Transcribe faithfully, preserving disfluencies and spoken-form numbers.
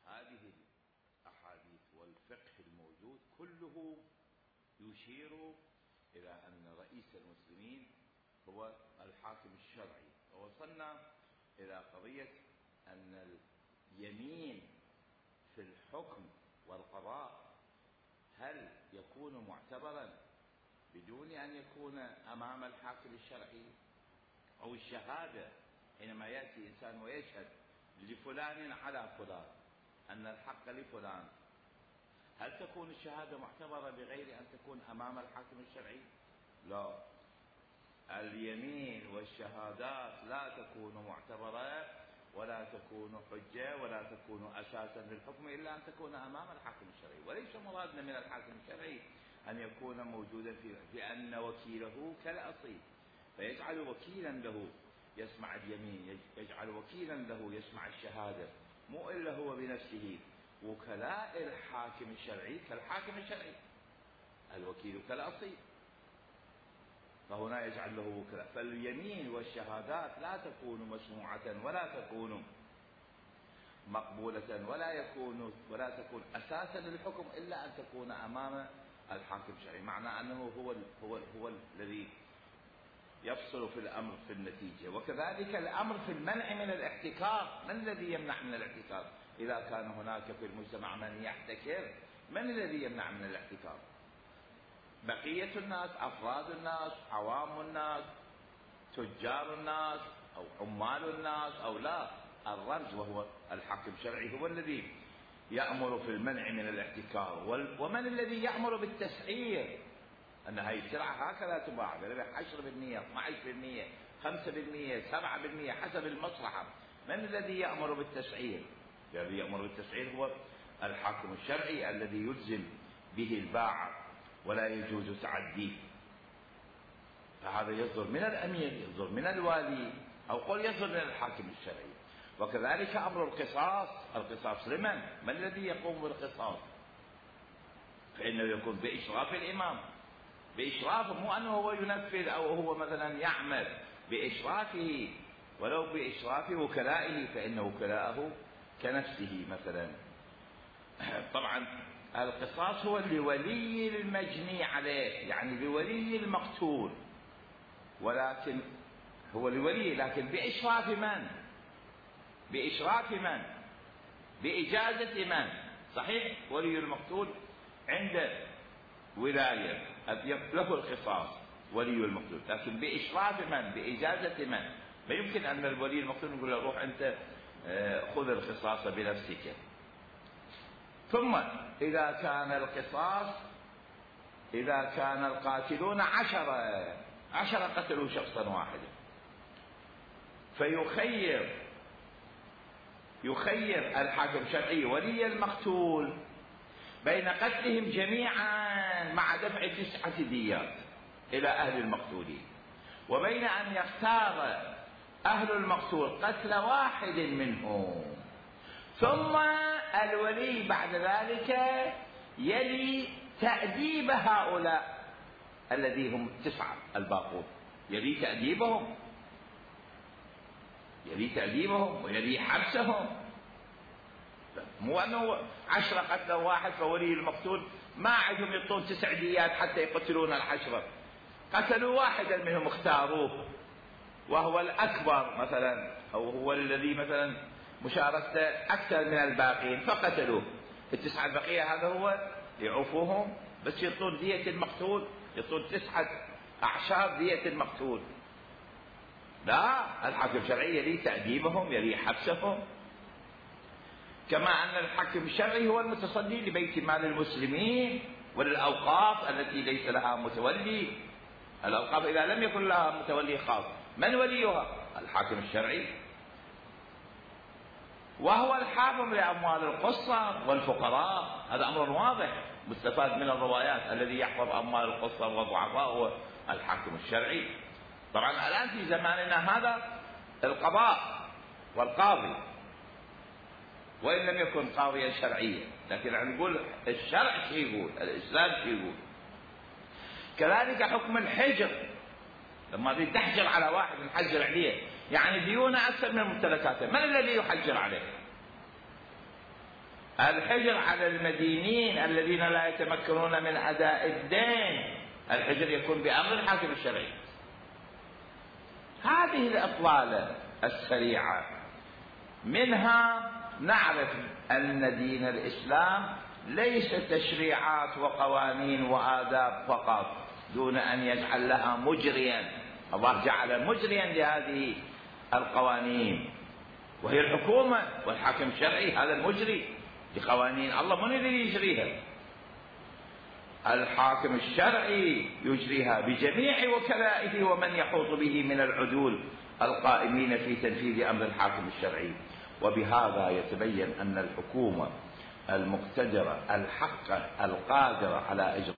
هذه الأحاديث والفقه الموجود كله يشير إلى أن رئيس المسلمين هو الحاكم الشرعي. ووصلنا إلى قضية أن اليمين في الحكم والقضاء هل يكون معتبرا بدون أن يكون أمام الحاكم الشرعي، أو الشهادة حينما يأتي إنسان ويشهد لفلان على فلان أن الحق لفلان، هل تكون الشهادة معتبرة بغير أن تكون أمام الحاكم الشرعي؟ لا، اليمين والشهادات لا تكون معتبرة ولا تكون حجة ولا تكون أساسا للحكم إلا أن تكون أمام الحاكم الشرعي. وليس مرادنا من الحاكم الشرعي أن يكون موجودا في لأن وكيله كالأصيل، فيجعل وكيلا له يسمع اليمين، يجعل وكيلا له يسمع الشهادة، مو إلا هو بنفسه. وكلاء الحاكم الشرعي كالحاكم الشرعي، الوكيل كالأصيل، فهنا يجعل له وكلاء. فاليمين والشهادات لا تكون مسموعة ولا تكون مقبولة ولا يكون ولا تكون أساسا للحكم إلا أن تكون أمام الحاكم الشرعي، معنى أنه هو هو هو الذي يفصل في الأمر في النتيجة. وكذلك الأمر في المنع من الاحتكار، من الذي يمنع من الاحتكار؟ إذا كان هناك في المجتمع من يحتكر، من الذي يمنع من الاحتكار؟ بقية الناس، أفراد الناس، عوام الناس، تجار الناس أو عمال الناس أو لا، الرمز وهو الحاكم الشرعي هو الذي يأمر في المنع من الاحتكار. ومن الذي يأمر بالتسعير؟ أن هذه السلعة هكذا تباع بربح عشرة بالمئة اثني عشر بالمئة خمسة بالمئة سبعة بالمئة حسب المصلحة. من الذي يأمر بالتسعير؟ الذي يأمر بالتسعير هو الحاكم الشرعي الذي يلزم به الباعة ولا يجوز تعديه. فهذا يصدر من الأمير، يصدر من الوالي، أو قل يصدر من الحاكم الشرعي. وكذلك أمر القصاص، القصاص لمن؟ من الذي يقوم بالقصاص؟ فإنه يكون بإشراف الإمام، بإشرافه، مو أنه هو ينفذ أو هو مثلا يعمل، بإشرافه، ولو بإشراف وكلائه، فإن وكلاءه كنفسه مثلا. طبعا القصاص هو لولي المجني عليه، يعني لولي المقتول، ولكن هو لولي لكن بإشراف من؟ بإشراف من؟ بإجازة من؟ صحيح ولي المقتول عنده ولاية له القصاص ولي المقتول، لكن بإشراف من؟ بإجازة من؟ ما يمكن أن الولي المقتول يقول له روح أنت خذ القصاص بنفسك. ثم إذا كان القصاص، إذا كان القاتلون عشرة عشرة قتلوا شخصا واحدا، فيخير يخير الحاكم الشرعي ولي المقتول بين قتلهم جميعا مع دفع تسعة ديات إلى أهل المقتولين، وبين أن يختار أهل المقتول قتل واحد منهم، ثم الولي بعد ذلك يلي تأديب هؤلاء الذي هم تسعة الباقون، يلي تأديبهم يلي تأديبهم ويلي حبسهم. مو أنه عشرة قتلوا واحد فولي المقتول ما عندهم يعطون تسع ديات حتى يقتلون العشرة، قتلوا واحدا منهم اختاروه وهو الأكبر مثلا، أو هو الذي مثلا مشاركته أكثر من الباقين فقتلوه، التسعة البقية هذا هو يعوفوهم بس يعطون دية المقتول، يعطون تسعة أعشار دية المقتول. لا، الحاكم الشرعي يلي تأديبهم يلي حبسهم. كما أن الحاكم الشرعي هو المتصدي لبيت مال المسلمين وللأوقاف التي ليس لها متولي. الأوقاف إذا لم يكن لها متولي خاص، من وليها؟ الحاكم الشرعي، وهو الحاكم لأموال القصة والفقراء. هذا أمر واضح مستفاد من الروايات، الذي يحفظ أموال القصة والضعفاء هو الحاكم الشرعي. طبعا الآن في زماننا هذا القضاء والقاضي، وإن لم يكن قاضيا شرعيا، لكن عم نقول الشرع شو يقول، الإسلام شو يقول. كذلك حكم الحجر، لما تريد تحجر على واحد نحجر عليه، يعني ديونه أكثر من ممتلكاته، من الذي يحجر عليه؟ الحجر على المدينين الذين لا يتمكنون من أداء الدين، الحجر يكون بأمر الحاكم الشرعي. هذه الإطلالة السريعة منها نعرف أن دين الإسلام ليس تشريعات وقوانين وآداب فقط دون أن يجعل لها مجريا. الله جعل مجريا لهذه القوانين وهي الحكومة والحاكم الشرعي، هذا المجري لقوانين الله، من الذي يجريها؟ الحاكم الشرعي يجريها بجميع وكلائه ومن يحوط به من العدول القائمين في تنفيذ أمر الحاكم الشرعي. وبهذا يتبين أن الحكومة المقتدرة الحقة القادرة على إجراء